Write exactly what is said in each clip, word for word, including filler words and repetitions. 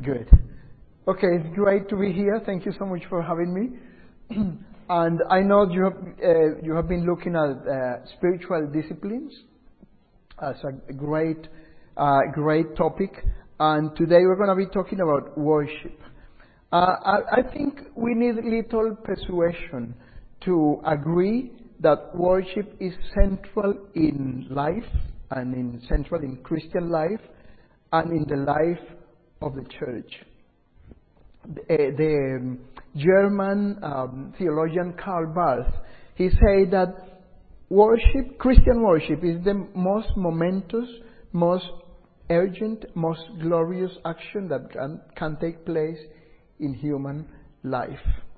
Good. Okay, it's great to be here. Thank you so much for having me. And I know you have uh, you have been looking at uh, spiritual disciplines as a great uh, great topic. And today we're going to be talking about worship. Uh, I, I think we need little persuasion to agree that worship is central in life and in central in Christian life and in the life of the church. The, uh, the um, German um, theologian Karl Barth, he said that worship, Christian worship, is the most momentous, most urgent, most glorious action that can, can take place in human life.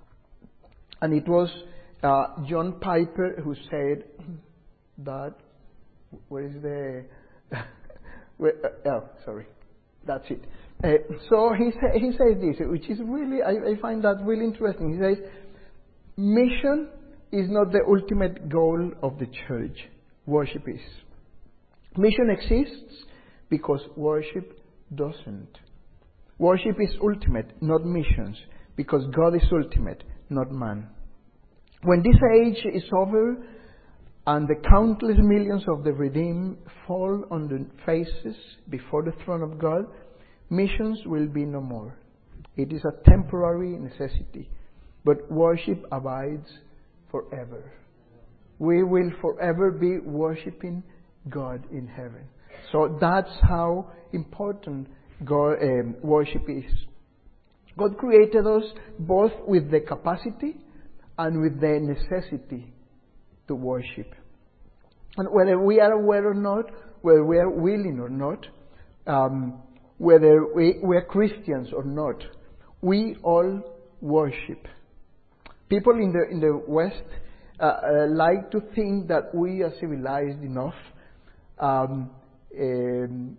And it was uh, John Piper who said that, where is the, where, uh, oh, sorry, that's it. Uh, so he, sa- he says this, which is really, I, I find that really interesting. He says, mission is not the ultimate goal of the church. Worship is. Mission exists because worship doesn't. Worship is ultimate, not missions, because God is ultimate, not man. When this age is over and the countless millions of the redeemed fall on their faces before the throne of God, missions will be no more. It is a temporary necessity, but worship abides forever. We will forever be worshiping God in heaven. So that's how important God, um, worship is. God created us both with the capacity and with the necessity to worship. And whether we are aware or not, whether we are willing or not, um, whether we, we are Christians or not, we all worship. People in the in the West uh, uh, like to think that we are civilized enough um, um,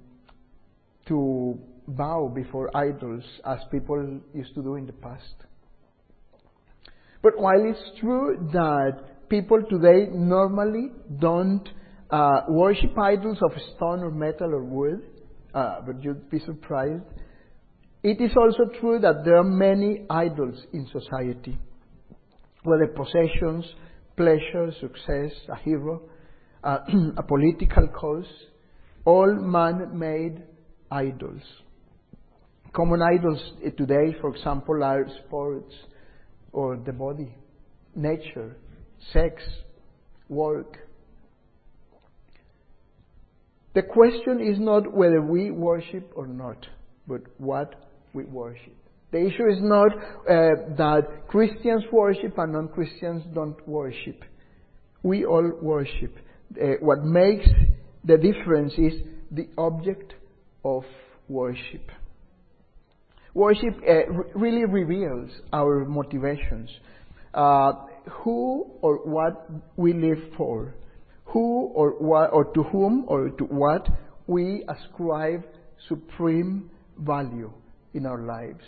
to bow before idols as people used to do in the past. But while it's true that people today normally don't uh, worship idols of stone or metal or wood, uh, but you'd be surprised, it is also true that there are many idols in society, whether possessions, pleasure, success, a hero, uh, a political cause, all man-made idols. Common idols today, for example, are sports or the body, nature, sex, work. The question is not whether we worship or not, but what we worship. The issue is not uh, that Christians worship and non-Christians don't worship. We all worship. Uh, what makes the difference is the object of worship. Worship uh, re- really reveals our motivations, uh, who or what we live for, who or what, or to whom or to what we ascribe supreme value in our lives.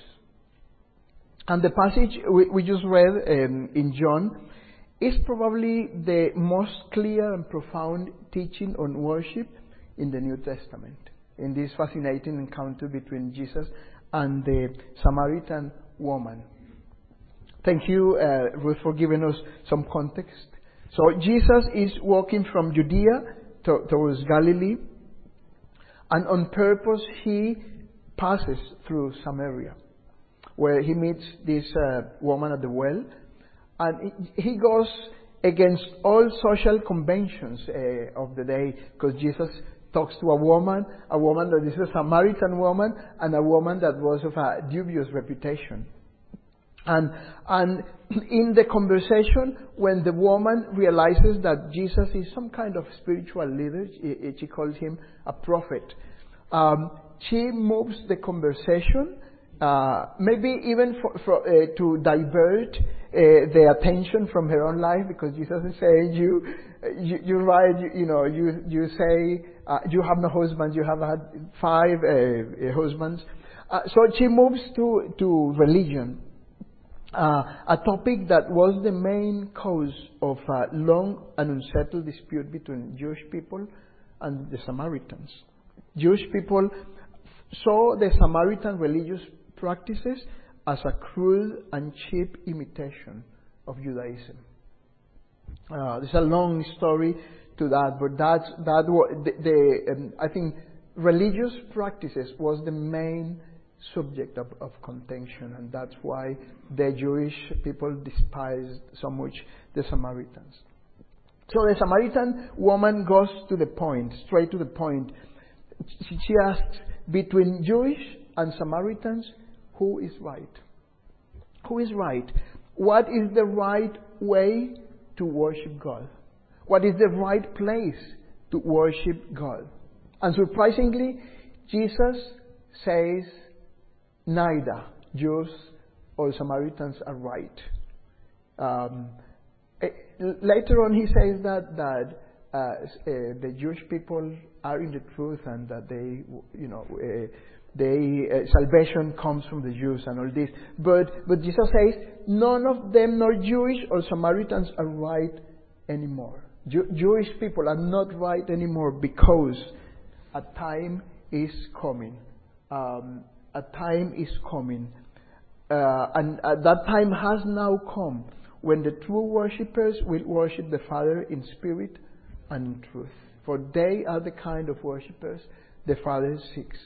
And the passage we, we just read um, in John is probably the most clear and profound teaching on worship in the New Testament, in this fascinating encounter between Jesus and the Samaritan woman. Thank you, uh, Ruth, for giving us some context. So Jesus is walking from Judea to, towards Galilee, and on purpose he passes through Samaria, where he meets this uh, woman at the well, and he goes against all social conventions uh, of the day, because Jesus talks to a woman, a woman that is a Samaritan woman, and a woman that was of a dubious reputation. And and in the conversation, when the woman realizes that Jesus is some kind of spiritual leader, she, she calls him a prophet. Um, she moves the conversation, uh, maybe even for, for, uh, to divert uh, the attention from her own life, because Jesus is saying, "You, you, you right, you, you know, you you say uh, you have no husband, you have had five uh, husbands." Uh, so she moves to to religion. Uh, a topic that was the main cause of a long and unsettled dispute between Jewish people and the Samaritans. Jewish people saw the Samaritan religious practices as a crude and cheap imitation of Judaism. Uh, there's a long story to that, but that's that. The, the um, I think religious practices was the main subject of, of contention, and that's why the Jewish people despised so much the Samaritans. So the Samaritan woman goes to the point, straight to the point. She, she asks, between Jewish and Samaritans, who is right? Who is right? What is the right way to worship God? What is the right place to worship God? And surprisingly, Jesus says neither Jews or Samaritans are right. Um, later on, he says that that uh, uh, the Jewish people are in the truth, and that they, you know, uh, they uh, salvation comes from the Jews and all this. But but Jesus says none of them, nor Jewish or Samaritans, are right anymore. Jew- Jewish people are not right anymore, because a time is coming. Um, a time is coming. Uh, and uh, that time has now come when the true worshippers will worship the Father in spirit and in truth. For they are the kind of worshippers the Father seeks.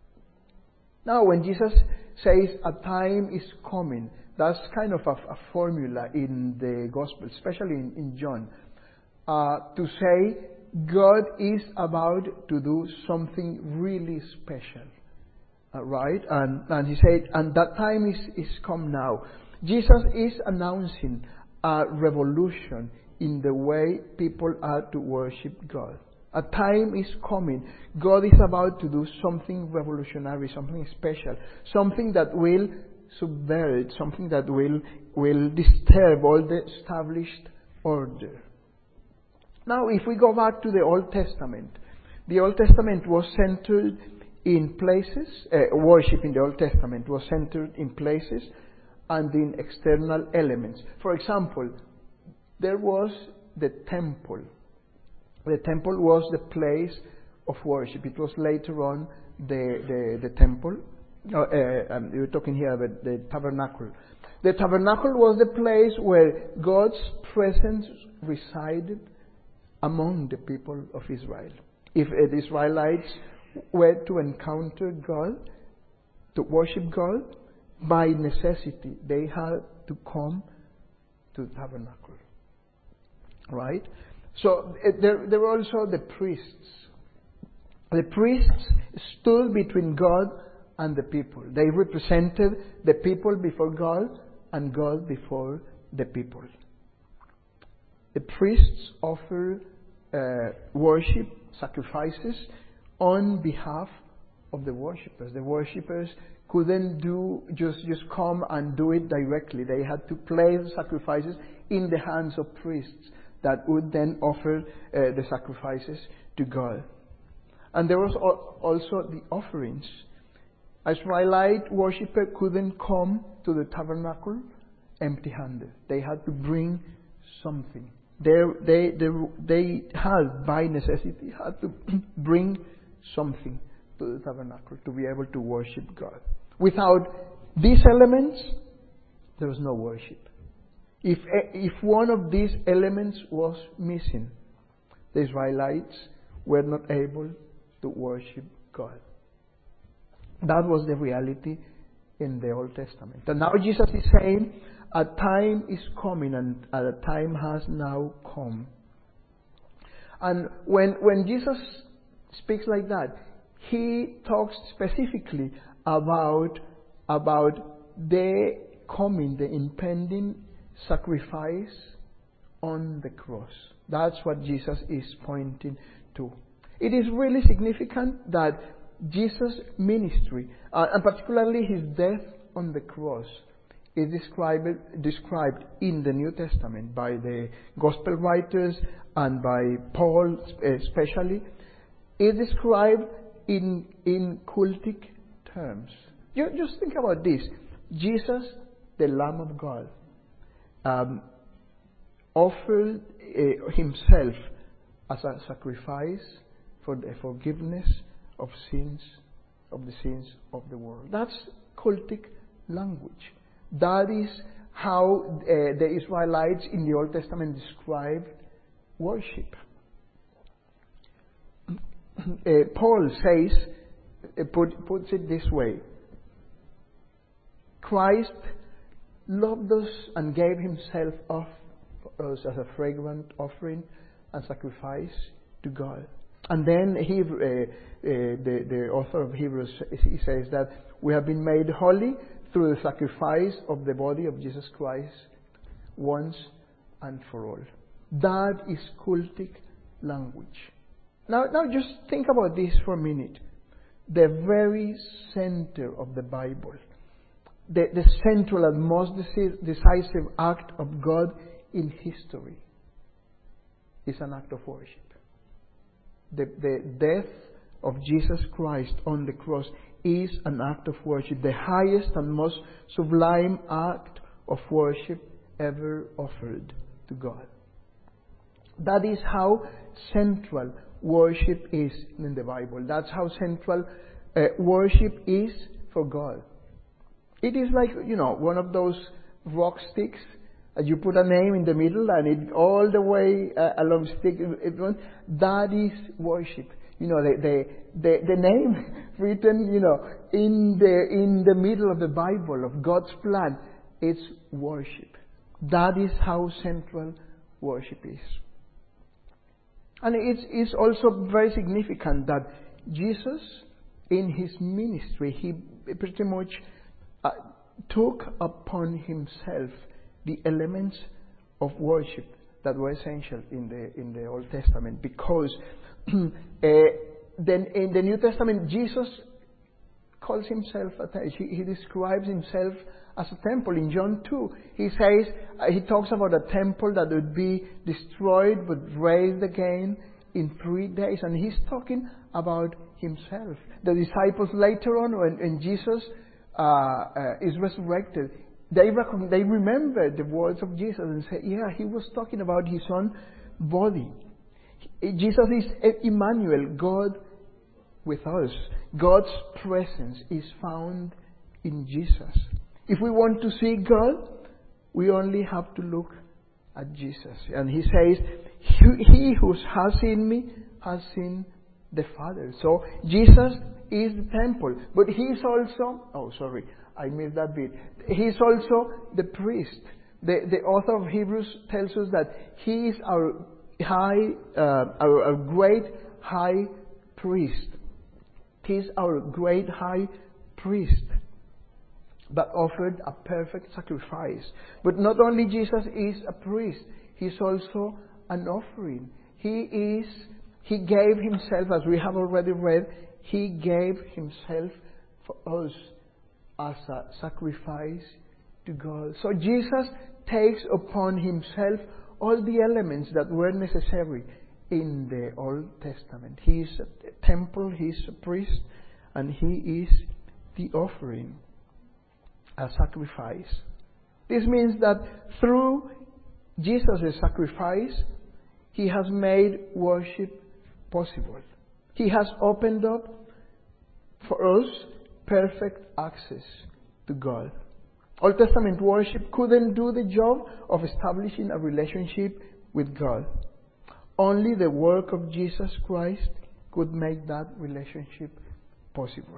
Now, when Jesus says a time is coming, that's kind of a, a formula in the Gospel, especially in, in John, uh, to say God is about to do something really special. Uh, right? And, and he said, and that time is, is come now. Jesus is announcing a revolution in the way people are to worship God. A time is coming. God is about to do something revolutionary, something special, something that will subvert, something that will, will disturb all the established order. Now, if we go back to the Old Testament, the Old Testament was centered in places, uh, worship in the Old Testament was centered in places and in external elements. For example, there was the temple. The temple was the place of worship. It was later on the the, the temple. Uh, uh, um, we're talking here about the tabernacle. The tabernacle was the place where God's presence resided among the people of Israel. If uh, the Israelites were to encounter God, to worship God, by necessity, they had to come to the tabernacle. Right? So uh, there, there were also the priests. The priests stood between God and the people. They represented the people before God and God before the people. The priests offer uh, worship, sacrifices, on behalf of the worshippers. The worshippers couldn't do just just come and do it directly. They had to place sacrifices in the hands of priests that would then offer uh, the sacrifices to God. And there was also the offerings. An Israelite worshipper couldn't come to the tabernacle empty-handed. They had to bring something. They they they they had by necessity had to bring something to the tabernacle to be able to worship God. Without these elements, there was no worship. If if one of these elements was missing, the Israelites were not able to worship God. That was the reality in the Old Testament. And now Jesus is saying, a time is coming, and a time has now come. And when when Jesus speaks like that, he talks specifically about about the coming, the impending sacrifice on the cross. That's what Jesus is pointing to. It is really significant that Jesus' ministry, uh, and particularly his death on the cross, is described described in the New Testament by the Gospel writers and by Paul especially. Is described in in cultic terms. You just think about this: Jesus, the Lamb of God, um, offered uh, himself as a sacrifice for the forgiveness of sins of the sins of the world. That's cultic language. That is how uh, the Israelites in the Old Testament describe worship. Uh, Paul says, uh, put, puts it this way: Christ loved us and gave himself up for us as a fragrant offering and sacrifice to God. And then he, uh, uh, the, the author of Hebrews, he says that we have been made holy through the sacrifice of the body of Jesus Christ once and for all. That is cultic language. Now, now just think about this for a minute. The very center of the Bible, the, the central and most decisive act of God in history, is an act of worship. The, the death of Jesus Christ on the cross is an act of worship, the highest and most sublime act of worship ever offered to God. That is how central worship is in the Bible. That's how central uh, worship is for God. It is like, you know, one of those rock sticks. Uh, you put a name in the middle and it all the way uh, along stick it runs. That is worship. You know, the, the the the name written, you know, in the in the middle of the Bible of God's plan. It's worship. That is how central worship is. And it's, it's also very significant that Jesus, in his ministry, he pretty much uh, took upon himself the elements of worship that were essential in the in the Old Testament, because uh, then in the New Testament Jesus calls himself a temple. He, he describes himself as a temple. In John two, he says uh, he talks about a temple that would be destroyed but raised again in three days, and he's talking about himself. The disciples later on, when, when Jesus uh, uh, is resurrected, They, rec- they remember the words of Jesus and say, yeah, he was talking about his own body. He, Jesus is Emmanuel, God with us. God's presence is found in Jesus. If we want to see God, we only have to look at Jesus. And he says, he who has seen me has seen the Father. So Jesus is the temple, but he is also, oh sorry, I missed that bit. He's also the priest. The, the author of Hebrews tells us that he is our high, uh, our, our great high priest. He's our great high priest that offered a perfect sacrifice. But not only Jesus is a priest, he's also an offering. He is, he gave himself, as we have already read, he gave himself for us as a sacrifice to God. So Jesus takes upon himself all the elements that were necessary in the Old Testament. He is a temple, he is a priest, and he is the offering, a sacrifice. This means that through Jesus' sacrifice, he has made worship possible. He has opened up for us perfect access to God. Old Testament worship couldn't do the job of establishing a relationship with God. Only the work of Jesus Christ could make that relationship possible.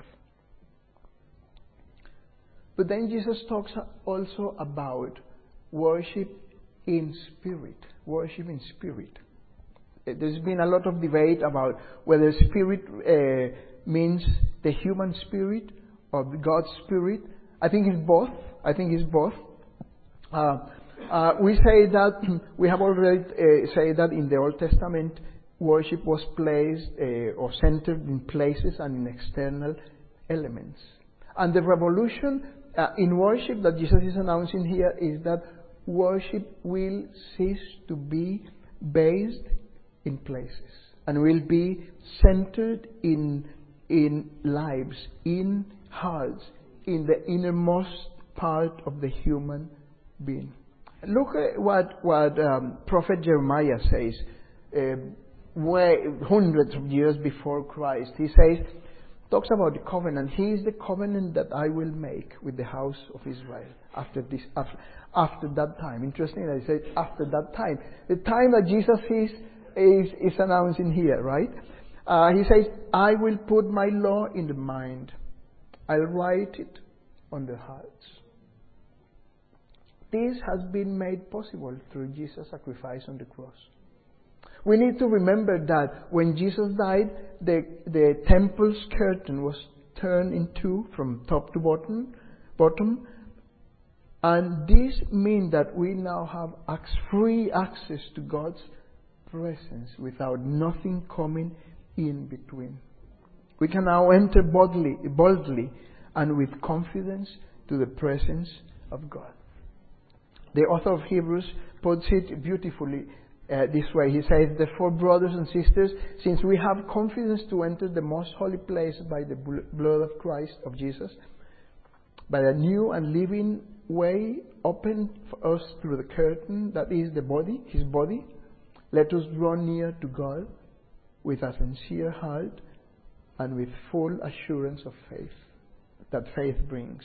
But then Jesus talks also about worship in spirit. Worship in spirit. There's been a lot of debate about whether spirit uh, means the human spirit or God's spirit. I think it's both. I think it's both. Uh, uh, we say that, we have already uh, said that in the Old Testament, worship was placed uh, or centered in places and in external elements. And the revolution uh, in worship that Jesus is announcing here is that worship will cease to be based in places and will be centered in in lives, in hearts, in the innermost part of the human being. Look at what what um, Prophet Jeremiah says, uh, way, hundreds of years before Christ. He says, talks about the covenant. He is the covenant that I will make with the house of Israel after this, after, after that time. Interesting that he says after that time. The time that Jesus is, is, is announcing here, right? Uh, he says, I will put my law in the mind. I'll write it on the hearts. This has been made possible through Jesus' sacrifice on the cross. We need to remember that when Jesus died, the, the temple's curtain was turned in two from top to bottom, bottom. And this means that we now have free access to God's presence without nothing coming in between. We can now enter boldly, boldly and with confidence to the presence of God. The author of Hebrews puts it beautifully uh, this way. He says, therefore, brothers and sisters, since we have confidence to enter the most holy place by the blood of Christ, of Jesus, by a new and living way opened for us through the curtain that is the body, His body, let us draw near to God with a sincere heart and with full assurance of faith that faith brings.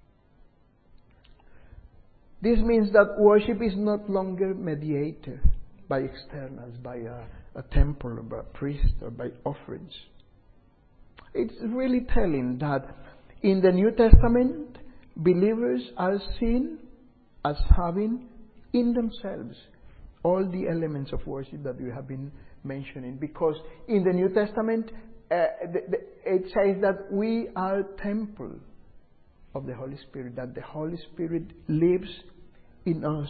This means that worship is not longer mediated by externals, by a, a temple, or by a priest, or by offerings. It's really telling that in the New Testament, believers are seen as having in themselves all the elements of worship that we have been mentioning. Because in the New Testament, uh, the, the, it says that we are temple of the Holy Spirit, that the Holy Spirit lives in us.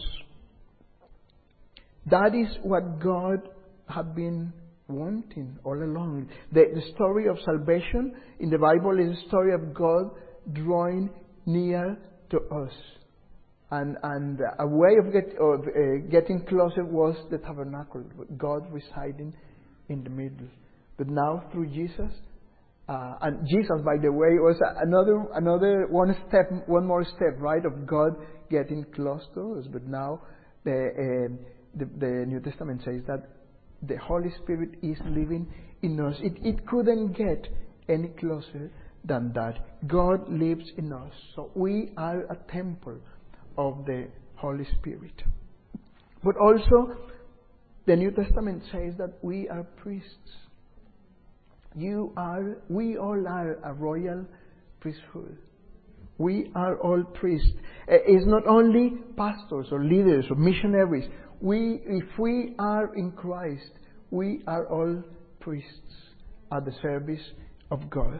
That is what God had been wanting all along. The, the story of salvation in the Bible is a story of God drawing near to us. And, and a way of, get, of uh, getting closer was the tabernacle, God residing in the middle. But now through Jesus, uh, and Jesus, by the way, was another another one step, one more step, right, of God getting close to us. But now the, uh, the the New Testament says that the Holy Spirit is living in us. It it couldn't get any closer than that. God lives in us, so we are a temple of the Holy Spirit. But also, the New Testament says that we are priests. You are, we all are a royal priesthood. We are all priests. It's not only pastors or leaders or missionaries. We, if we are in Christ, we are all priests at the service of God.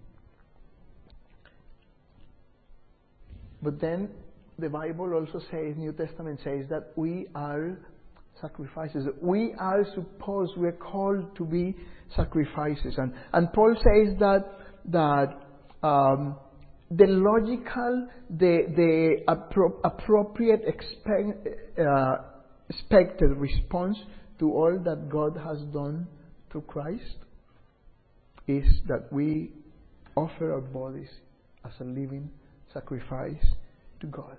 But then the Bible also says, New Testament says that we are sacrifices. We are supposed, we are called to be sacrifices. And, and Paul says that, that um, the logical, the, the appro- appropriate expect, uh, expected response to all that God has done through Christ is that we offer our bodies as a living sacrifice to God.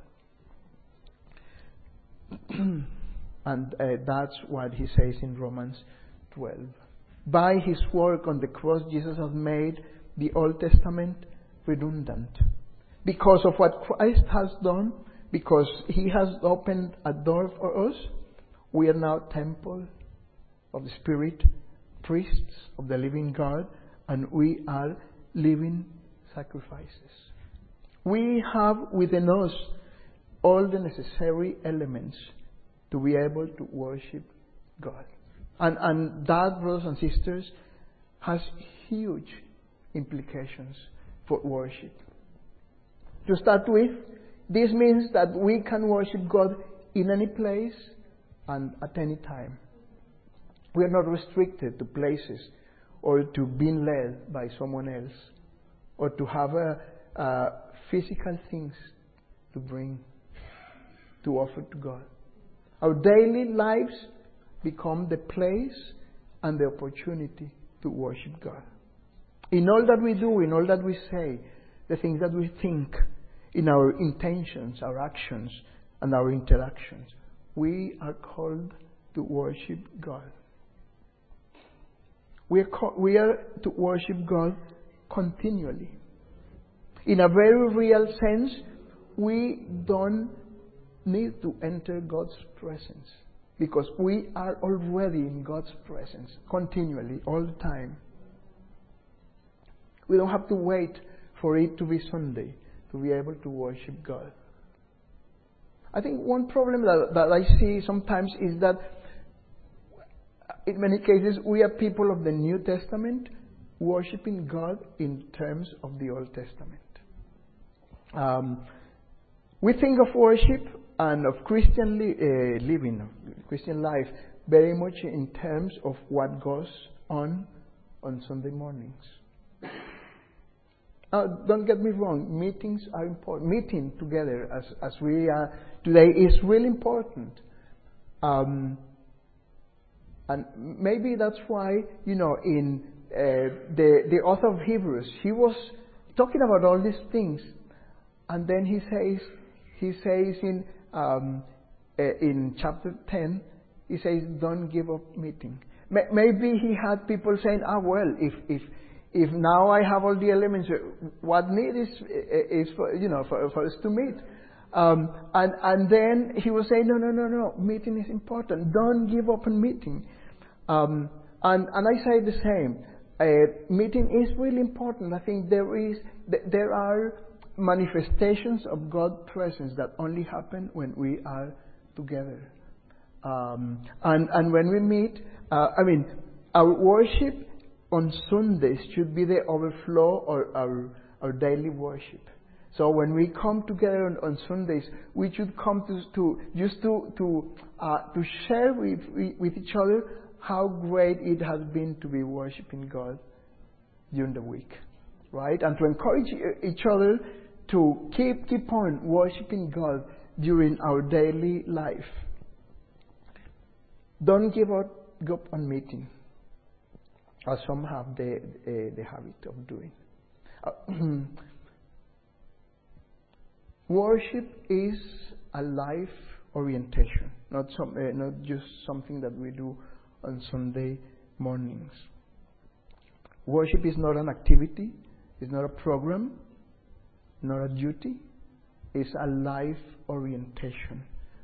And uh, that's what he says in Romans twelve. By his work on the cross, Jesus has made the Old Testament redundant. Because of what Christ has done, because he has opened a door for us, we are now temple of the Spirit, priests of the living God, and we are living sacrifices. We have within us all the necessary elements to be able to worship God. And, and that, brothers and sisters, has huge implications for worship. To start with, this means that we can worship God in any place and at any time. We are not restricted to places or to being led by someone else or to have a, a physical things to bring, to offer to God. Our daily lives become the place and the opportunity to worship God. In all that we do, in all that we say, the things that we think, in our intentions, our actions, and our interactions, we are called to worship God. We are, call, we are to worship God continually. In a very real sense, we don't need to enter God's presence because we are already in God's presence continually, all the time. We don't have to wait for it to be Sunday to be able to worship God. I think one problem that, that I see sometimes is that in many cases we are people of the New Testament worshiping God in terms of the Old Testament. Um, we think of worship and of Christian li- uh, living, of Christian life, very much in terms of what goes on on Sunday mornings. Now, don't get me wrong, meetings are important. Meeting together as, as we are today is really important. Um, and maybe that's why, you know, in uh, the, the author of Hebrews, he was talking about all these things. And then he says, he says in um, uh, in chapter ten, he says, "Don't give up meeting." M- maybe he had people saying, "Ah, well, if if if now I have all the elements, what need is is for you know for, for us to meet." Um, and and then he was saying, "No, no, no, no. Meeting is important. Don't give up on meeting." Um, and and I say the same. Uh, meeting is really important. I think there is there are manifestations of God's presence that only happen when we are together. Um, and, and when we meet, uh, I mean, our worship on Sundays should be the overflow of our, our daily worship. So when we come together on, on Sundays, we should come to, to just to to uh, to share with with each other how great it has been to be worshiping God during the week, right? And to encourage each other to keep keep on worshiping God during our daily life. Don't give up, give up on meeting, as some have the uh, the habit of doing. Uh, worship is a life orientation, not some, uh, not just something that we do on Sunday mornings. Worship is not an activity, it's not a program, not a duty, it's a life orientation.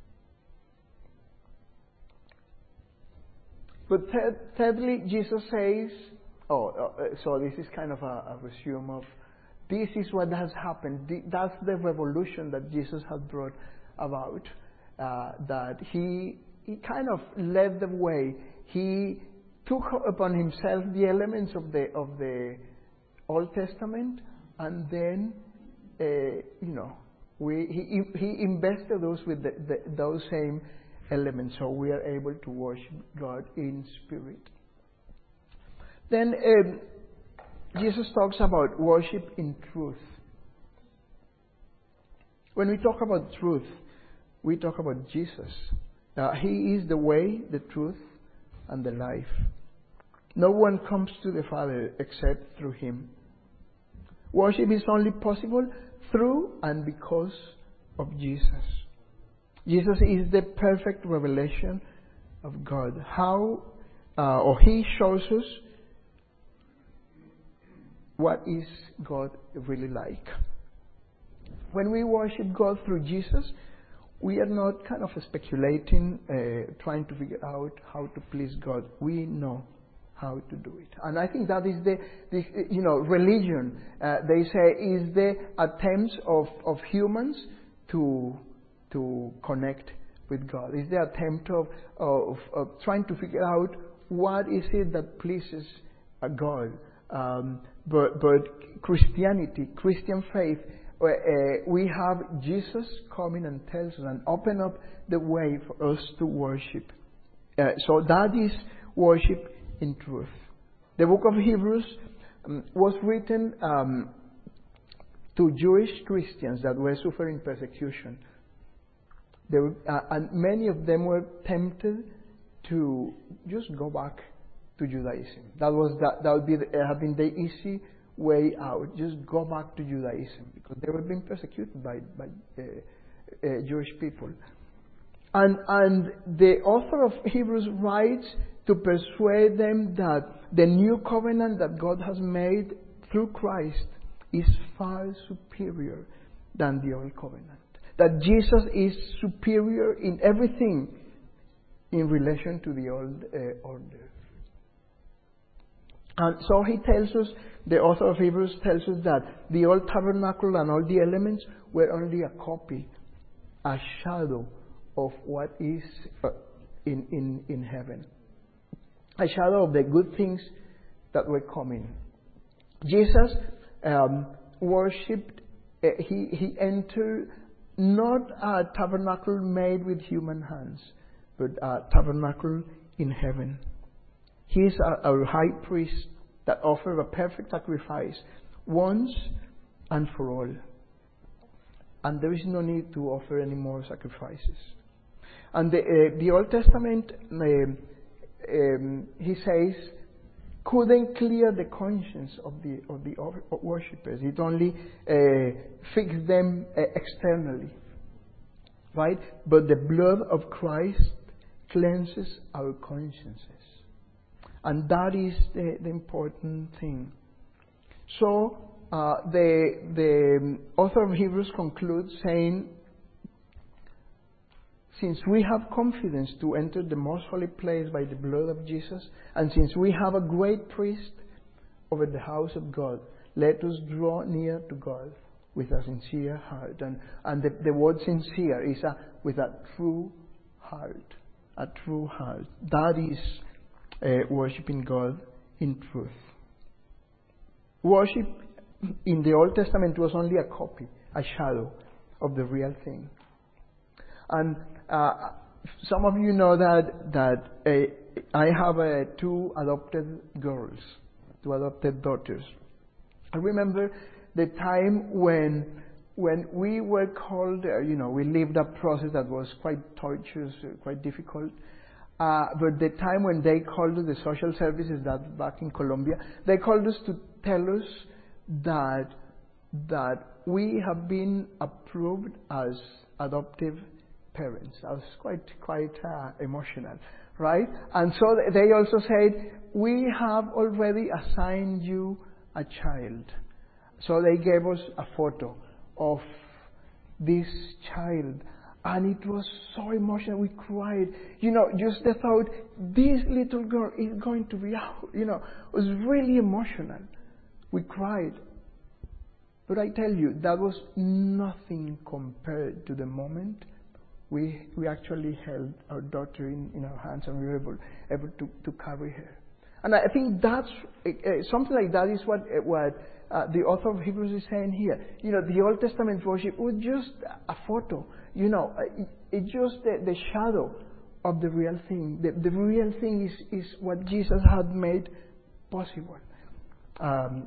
But th- thirdly, Jesus says, oh, uh, so this is kind of a, a resume of, this is what has happened. The, that's the revolution that Jesus has brought about. Uh, that he he kind of led the way. He took upon himself the elements of the of the Old Testament, and then uh, you know we he he invested those with the, the, those same elements, so we are able to worship God in spirit. Then um, Jesus talks about worship in truth. When we talk about truth, we talk about Jesus. Uh, he is the way, the truth, and the life. No one comes to the Father except through Him. Worship is only possible through and because of Jesus. Jesus is the perfect revelation of God. How, uh, or He shows us what is God really like. When we worship God through Jesus, we are not kind of speculating, uh, trying to figure out how to please God. We know how to do it. And I think that is the, the you know, religion, uh, they say, is the attempts of, of humans to to connect with God. It's the attempt of, of, of trying to figure out what is it that pleases a God. Um, but, but Christianity, Christian faith, uh, we have Jesus coming and tells us and open up the way for us to worship. Uh, so that is worship in truth. The book of Hebrews um, was written um, to Jewish Christians that were suffering persecution. They were, uh, and many of them were tempted to just go back to Judaism. That was that. That would be the, uh, have been the easy way out. Just go back to Judaism because they were being persecuted by by uh, uh, Jewish people. And and the author of Hebrews writes to persuade them that the new covenant that God has made through Christ is far superior than the old covenant. That Jesus is superior in everything in relation to the old uh, order. And so he tells us, the author of Hebrews tells us that the old tabernacle and all the elements were only a copy, a shadow of what is uh, in, in, in heaven. A shadow of the good things that were coming. Jesus um, worshipped, uh, he, he entered not a tabernacle made with human hands, but a tabernacle in heaven. He is our high priest that offers a perfect sacrifice once and for all. And there is no need to offer any more sacrifices. And the, uh, the Old Testament, uh, um, he says, couldn't clear the conscience of the of the worshippers. It only uh, fixed them uh, externally, right? But the blood of Christ cleanses our consciences. And that is the, the important thing. So, uh, the, the author of Hebrews concludes saying, since we have confidence to enter the most holy place by the blood of Jesus, and since we have a great priest over the house of God, let us draw near to God with a sincere heart. And, and the, the word sincere is a, with a true heart. A true heart. That is Uh, worshiping God in truth. Worship in the Old Testament was only a copy, a shadow of the real thing. And uh, some of you know that that uh, I have uh, two adopted girls, two adopted daughters. I remember the time when when we were called, uh, you know, we lived a process that was quite torturous, uh, quite difficult. Uh, but the time when they called us, the social services that back in Colombia, they called us to tell us that that we have been approved as adoptive parents. I was quite quite uh, emotional, right? And so they also said, we have already assigned you a child. So they gave us a photo of this child. And it was so emotional. We cried. You know, just the thought, this little girl is going to be out. You know, it was really emotional. We cried. But I tell you, that was nothing compared to the moment we we actually held our daughter in, in our hands and we were able, able to, to carry her. And I think that's, uh, something like that is what, uh, what uh, the author of Hebrews is saying here. You know, the Old Testament worship was just a photo. You know, it's it just the, the shadow of the real thing. The, the real thing is, is what Jesus had made possible. Um,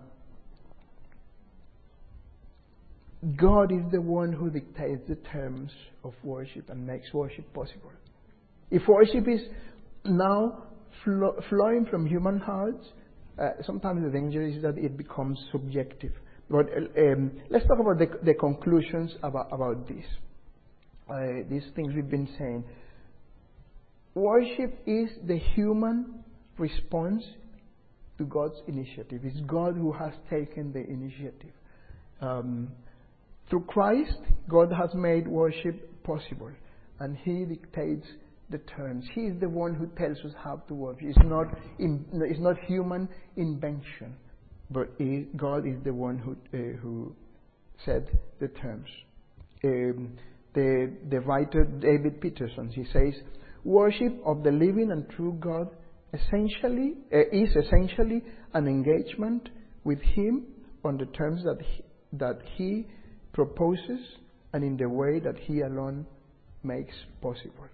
God is the one who dictates the terms of worship and makes worship possible. If worship is now flo- flowing from human hearts, uh, sometimes the danger is that it becomes subjective. But um, let's talk about the, the conclusions about, about this. Uh, these things we've been saying. Worship is the human response to God's initiative. It's God who has taken the initiative. Um, through Christ, God has made worship possible, and He dictates the terms. He is the one who tells us how to worship. It's not, in, it's not human invention, but he, God is the one who uh, who set the terms. Um, The, the writer David Peterson, he says, worship of the living and true God essentially uh, is essentially an engagement with Him on the terms that he, that He proposes and in the way that He alone makes possible.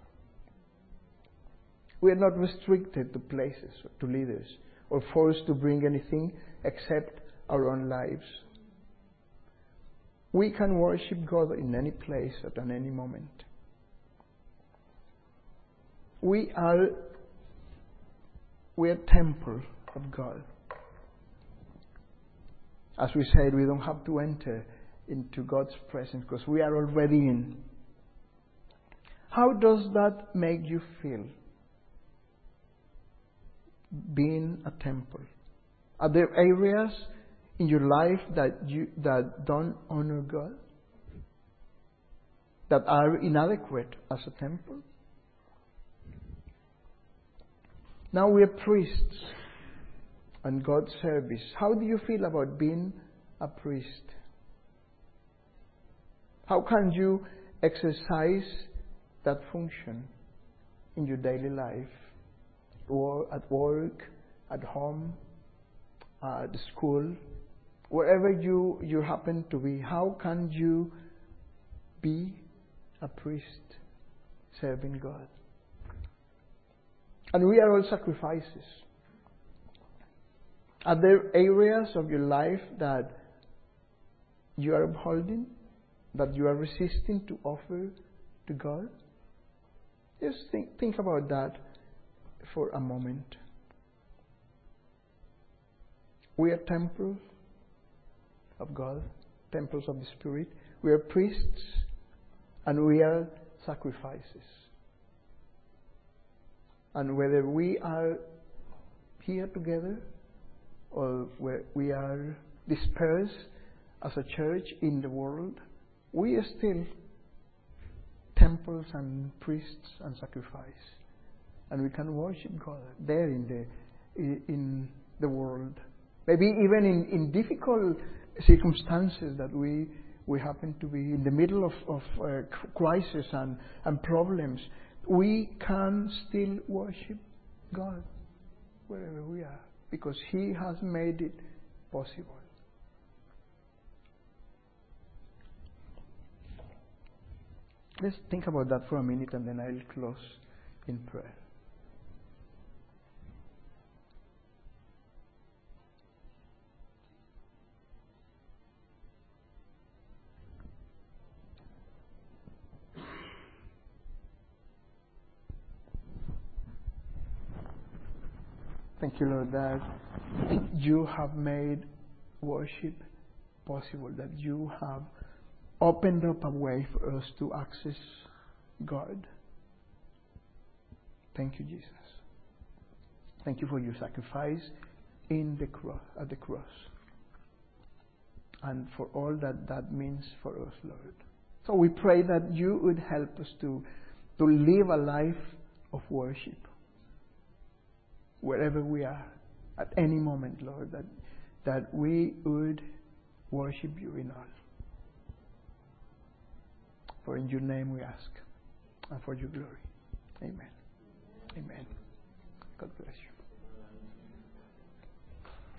We are not restricted to places, to leaders, or forced to bring anything except our own lives. We can worship God in any place at any moment. We are we are temple of God. As we said, we don't have to enter into God's presence because we are already in. How does that make you feel? Being a temple. Are there areas in your life that you that don't honor God, that are inadequate as a temple? Now we are priests and God's service. How do you feel about being a priest? How can you exercise that function in your daily life, or at work, at home, at school, wherever you, you happen to be? How can you be a priest serving God? And we are all sacrifices. Are there areas of your life that you are upholding, that you are resisting to offer to God? Just think, think about that for a moment. We are temples of God, temples of the Spirit. We are priests and we are sacrifices. And whether we are here together or where we are dispersed as a church in the world, we are still temples and priests and sacrifice. And we can worship God there in the in the world. Maybe even in, in difficult circumstances that we we happen to be in the middle of, of uh, crisis and, and problems, we can still worship God wherever we are, because He has made it possible. Let's think about that for a minute and then I'll close in prayer. Thank you, Lord, that you have made worship possible, that you have opened up a way for us to access God. Thank you, Jesus. Thank you for your sacrifice in the cross, at the cross, and for all that that means for us, Lord. So we pray that you would help us to, to live a life of worship wherever we are, at any moment, Lord, that, that we would worship you in all. For in your name we ask, and for your glory. Amen. Amen. God bless you.